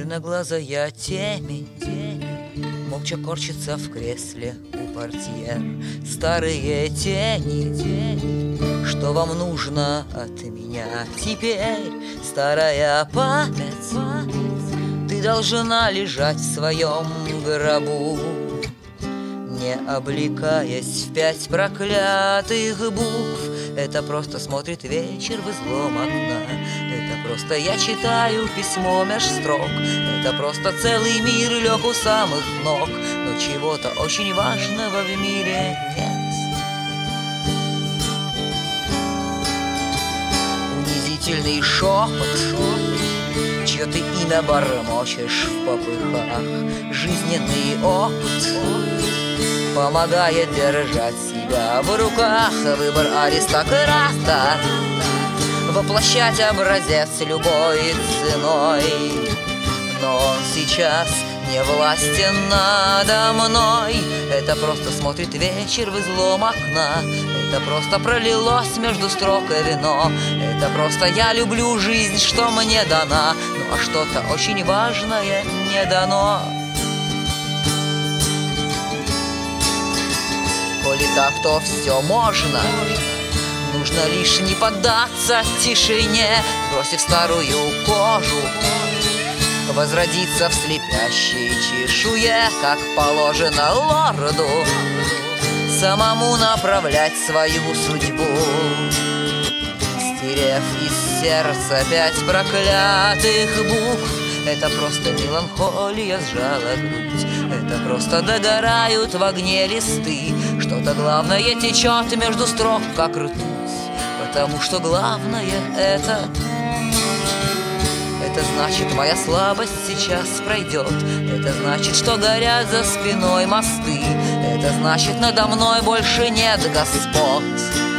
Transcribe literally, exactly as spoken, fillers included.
Черноглазая темень, темень молча корчится в кресле у портьер. Старые тени, тени, что вам нужно от меня теперь? Старая память, память, ты должна лежать в своем гробу, не облекаясь в пять проклятых букв. Это просто смотрит вечер в излом окна. Это просто я читаю письмо меж строк. Это просто целый мир лег у самых ног. Но чего-то очень важного в мире нет. Унизительный шепот, чье ты имя бормочешь в попыхах. Жизненный опыт помогает держать себя в руках. Выбор аристократа — воплощать образец любой ценой. Но он сейчас не властен надо мной. Это просто смотрит вечер в излом окна. Это просто пролилось между строк и вино. Это просто я люблю жизнь, что мне дана. Ну а что-то очень важное не дано. Коли так, то все можно. Нужно лишь не поддаться тишине, бросив старую кожу, возродиться в слепящей чешуе, как положено лорду, самому направлять свою судьбу. Стерев из сердца пять проклятых букв, это просто меланхолия сжала грудь. Это просто догорают в огне листы. Что-то главное течет между строк, как ртуть. Потому что главное это Это значит, моя слабость сейчас пройдет. Это значит, что горят за спиной мосты. Это значит, надо мной больше нет господ.